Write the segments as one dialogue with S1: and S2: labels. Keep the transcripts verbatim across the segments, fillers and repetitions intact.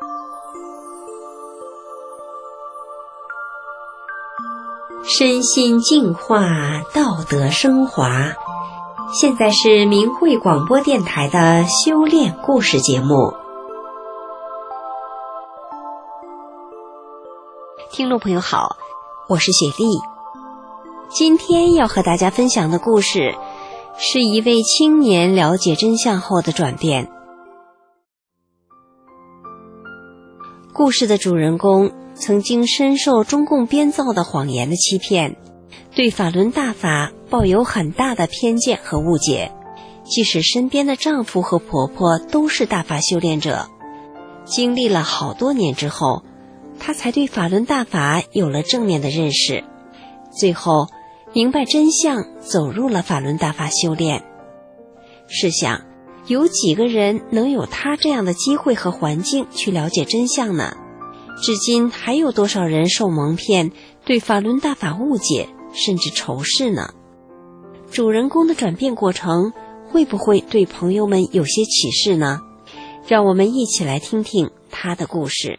S1: 身心净化，道德升华。现在是明慧广播电台的修炼故事节目。听众朋友好，我是雪莉。今天要和大家分享的故事是一位青年了解真相后的转变。故事的主人公曾经深受中共编造的谎言的欺骗，对法轮大法抱有很大的偏见和误解，即使身边的丈夫和婆婆都是大法修炼者。经历了好多年之后，她才对法轮大法有了正面的认识，最后明白真相，走入了法轮大法修炼。试想，有几个人能有她这样的机会和环境去了解真相呢？至今还有多少人受蒙骗，对法轮大法误解，甚至仇视呢？主人公的转变过程会不会对朋友们有些启示呢？让我们一起来听听他的故事。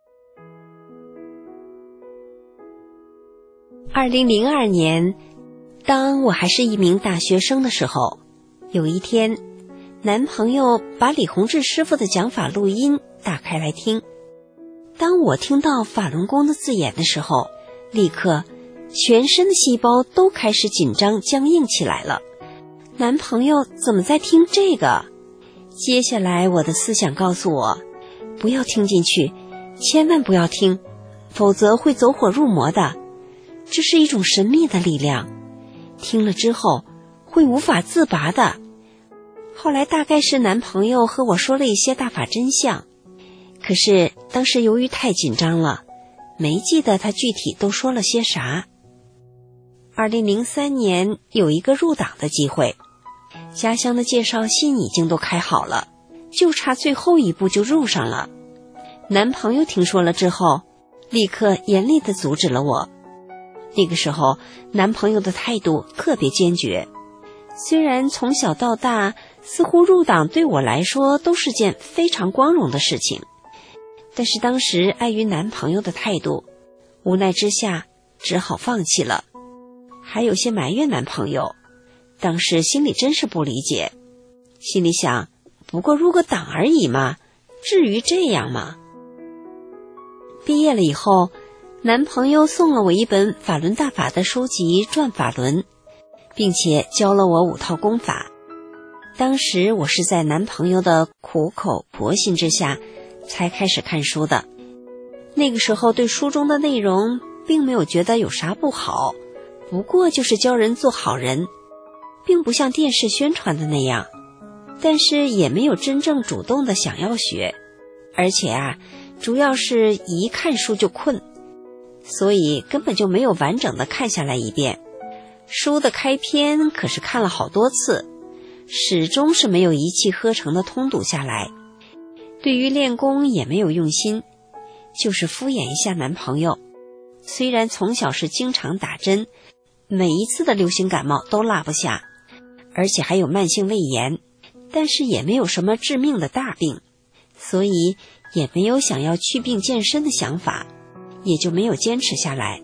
S1: 二零零二年，当我还是一名大学生的时候，有一天，男朋友把李洪志师傅的讲法录音打开来听。当我听到法轮功的字眼的时候，立刻全身的细胞都开始紧张僵硬起来了。男朋友怎么在听这个？接下来我的思想告诉我，不要听进去，千万不要听，否则会走火入魔的。这是一种神秘的力量，听了之后会无法自拔的。后来大概是男朋友和我说了一些大法真相，可是当时由于太紧张了，没记得他具体都说了些啥。二零零三年有一个入党的机会，家乡的介绍信已经都开好了，就差最后一步就入上了。男朋友听说了之后，立刻严厉地阻止了我。那个时候男朋友的态度特别坚决，虽然从小到大似乎入党对我来说都是件非常光荣的事情，但是当时碍于男朋友的态度，无奈之下只好放弃了，还有些埋怨男朋友。当时心里真是不理解，心里想，不过入个党而已嘛，至于这样吗？毕业了以后，男朋友送了我一本法轮大法的书籍《转法轮》，并且教了我五套功法。当时我是在男朋友的苦口婆心之下才开始看书的。那个时候对书中的内容并没有觉得有啥不好，不过就是教人做好人，并不像电视宣传的那样，但是也没有真正主动的想要学，而且啊，主要是一看书就困，所以根本就没有完整的看下来一遍。书的开篇可是看了好多次，始终是没有一气呵成的通读下来。对于练功也没有用心，就是敷衍一下男朋友。虽然从小是经常打针，每一次的流行感冒都落不下，而且还有慢性胃炎，但是也没有什么致命的大病，所以也没有想要祛病健身的想法，也就没有坚持下来。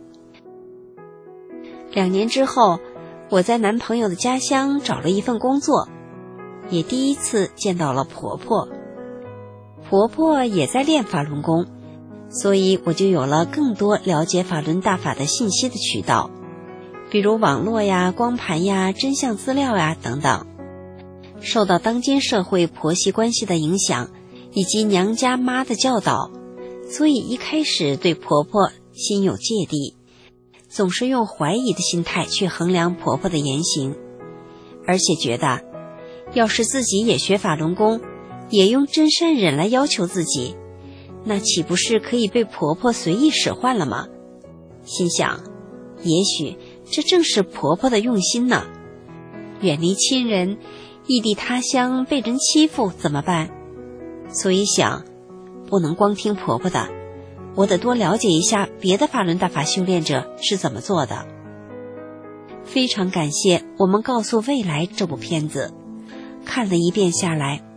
S1: 两年之后，我在男朋友的家乡找了一份工作，也第一次见到了婆婆。婆婆也在练法轮功，所以我就有了更多了解法轮大法的信息的渠道，比如网络呀、光盘呀、真相资料呀等等。受到当今社会婆媳关系的影响，以及娘家妈的教导，所以一开始对婆婆心有芥蒂，总是用怀疑的心态去衡量婆婆的言行，而且觉得要是自己也学法轮功，也用真善忍来要求自己，那岂不是可以被婆婆随意使唤了吗？心想，也许这正是婆婆的用心呢。远离亲人，异地他乡被人欺负怎么办？所以想，不能光听婆婆的，我得多了解一下别的法轮大法修炼者是怎么做的。非常感谢我们告诉未来这部片子，看了一遍下来，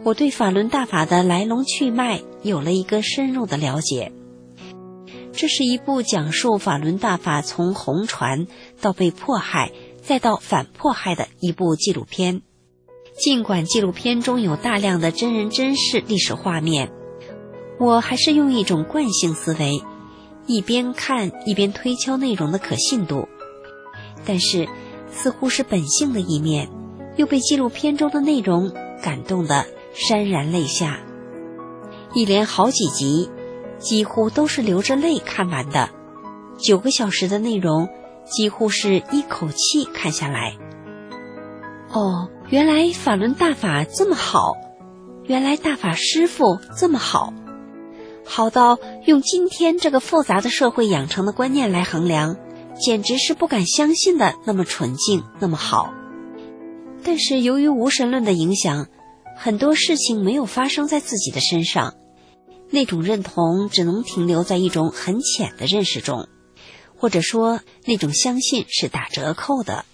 S1: 我对法轮大法的来龙去脉有了一个深入的了解。这是一部讲述法轮大法从红传到被迫害再到反迫害的一部纪录片。尽管纪录片中有大量的真人真事历史画面，我还是用一种惯性思维，一边看一边推敲内容的可信度。但是似乎是本性的一面，又被纪录片中的内容感动得潸然泪下。一连好几集几乎都是流着泪看完的，九个小时的内容几乎是一口气看下来。哦，原来法轮大法这么好，原来大法师父这么好，好到用今天这个复杂的社会养成的观念来衡量，简直是不敢相信的那么纯净，那么好。但是由于无神论的影响，很多事情没有发生在自己的身上，那种认同只能停留在一种很浅的认识中，或者说那种相信是打折扣的。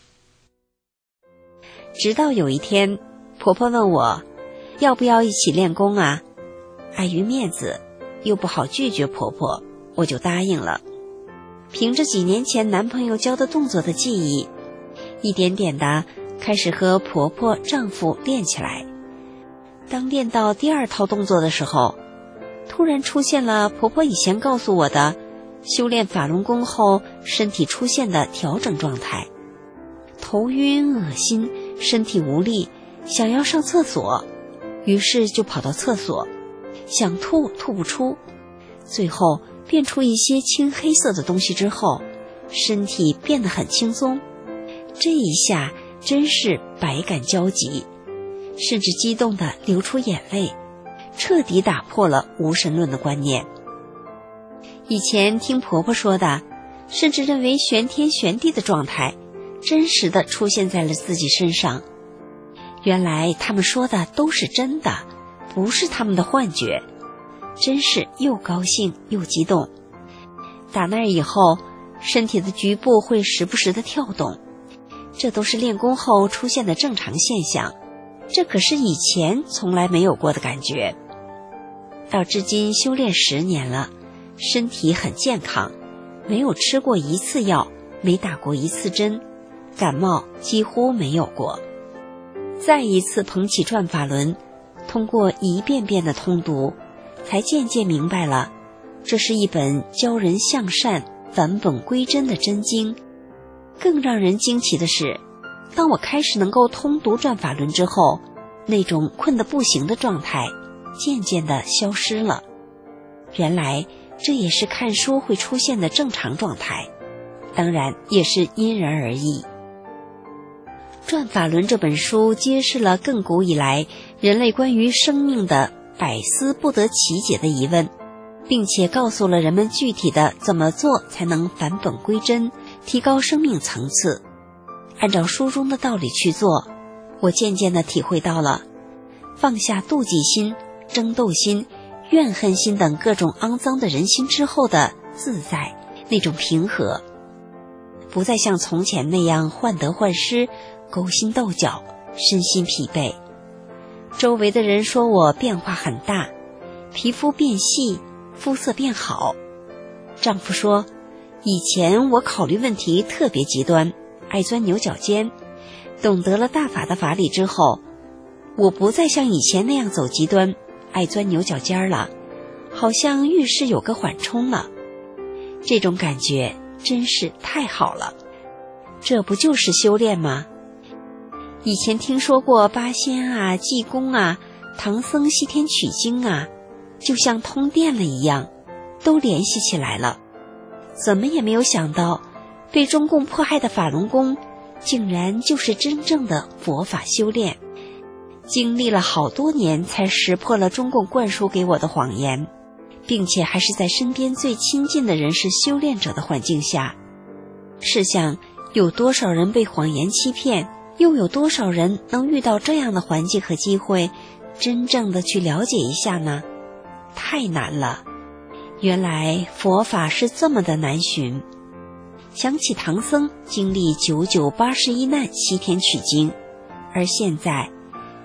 S1: 直到有一天，婆婆问我要不要一起练功啊，碍于面子又不好拒绝婆婆，我就答应了。凭着几年前男朋友教的动作的记忆，一点点的开始和婆婆丈夫练起来。当练到第二套动作的时候，突然出现了婆婆以前告诉我的修炼法轮功后身体出现的调整状态，头晕恶心，身体无力，想要上厕所，于是就跑到厕所，想吐吐不出，最后变出一些青黑色的东西之后，身体变得很轻松。这一下真是百感交集，甚至激动地流出眼泪，彻底打破了无神论的观念。以前听婆婆说的，甚至认为玄天玄地的状态真实地出现在了自己身上。原来他们说的都是真的，不是他们的幻觉，真是又高兴又激动。打那以后，身体的局部会时不时地跳动，这都是练功后出现的正常现象，这可是以前从来没有过的感觉。到至今修炼十年了，身体很健康，没有吃过一次药，没打过一次针，感冒几乎没有过。再一次捧起转法轮，通过一遍遍的通读，才渐渐明白了，这是一本教人向善返本归真的真经。更让人惊奇的是，当我开始能够通读转法轮之后，那种困得不行的状态渐渐地消失了。原来这也是看书会出现的正常状态，当然也是因人而异。转法轮这本书揭示了亘古以来人类关于生命的百思不得其解的疑问，并且告诉了人们具体的怎么做才能返本归真，提高生命层次。按照书中的道理去做，我渐渐地体会到了放下妒忌心、争斗心、怨恨心等各种肮脏的人心之后的自在，那种平和，不再像从前那样患得患失、勾心斗角、身心疲惫。周围的人说我变化很大，皮肤变细，肤色变好。丈夫说，以前我考虑问题特别极端，爱钻牛角尖，懂得了大法的法理之后，我不再像以前那样走极端，爱钻牛角尖了，好像遇事有个缓冲了。这种感觉真是太好了，这不就是修炼吗？以前听说过八仙啊、济公啊、唐僧西天取经啊，就像通电了一样，都联系起来了。怎么也没有想到，被中共迫害的法轮功竟然就是真正的佛法修炼。经历了好多年才识破了中共灌输给我的谎言，并且还是在身边最亲近的人是修炼者的环境下。试想，有多少人被谎言欺骗，又有多少人能遇到这样的环境和机会，真正的去了解一下呢？太难了。原来佛法是这么的难寻。想起唐僧经历九九八十一难西天取经，而现在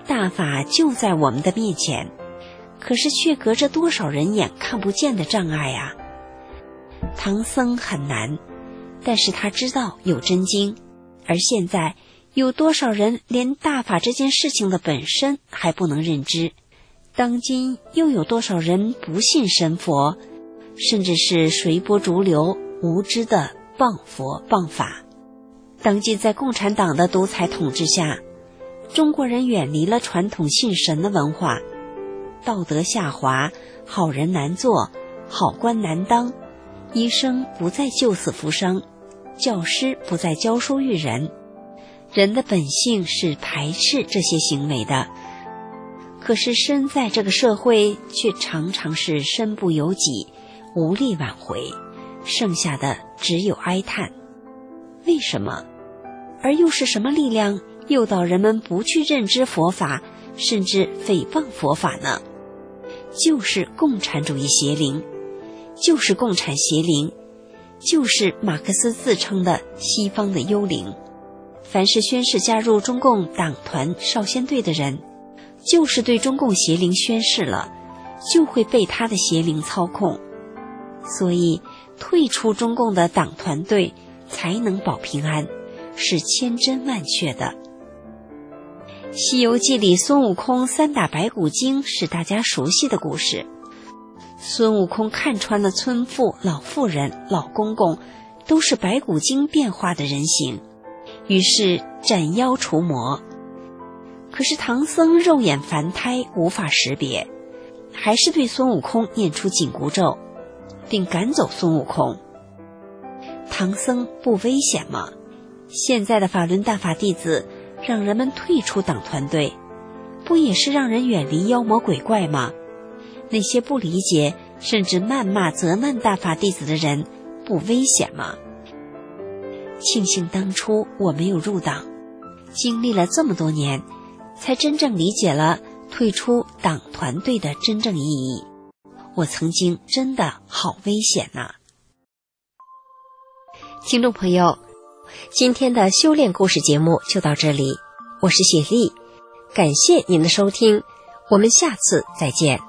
S1: 大法就在我们的面前，可是却隔着多少人眼看不见的障碍啊！唐僧很难，但是他知道有真经，而现在有多少人连大法这件事情的本身还不能认知？当今又有多少人不信神佛，甚至是随波逐流，无知的谤佛谤法？当今在共产党的独裁统治下，中国人远离了传统信神的文化，道德下滑，好人难做，好官难当，医生不再救死扶伤，教师不再教书育人。人的本性是排斥这些行为的，可是身在这个社会却常常是身不由己，无力挽回，剩下的只有哀叹。为什么？而又是什么力量诱导人们不去认知佛法，甚至诽谤佛法呢？就是共产主义邪灵，就是共产邪灵，就是马克思自称的西方的幽灵。凡是宣誓加入中共党团少先队的人，就是对中共邪灵宣誓了，就会被他的邪灵操控。所以退出中共的党团队才能保平安，是千真万确的。西游记里孙悟空三打白骨精是大家熟悉的故事。孙悟空看穿了村妇、老妇人、老公公都是白骨精变化的人形，于是斩妖除魔。可是唐僧肉眼凡胎，无法识别，还是对孙悟空念出紧箍咒，并赶走孙悟空。唐僧不危险吗？现在的法轮大法弟子让人们退出党团队，不也是让人远离妖魔鬼怪吗？那些不理解甚至谩骂责难大法弟子的人，不危险吗？庆幸当初我没有入党，经历了这么多年，才真正理解了退出党团队的真正意义。我曾经真的好危险呐！听众朋友，今天的修炼故事节目就到这里，我是雪莉，感谢您的收听，我们下次再见。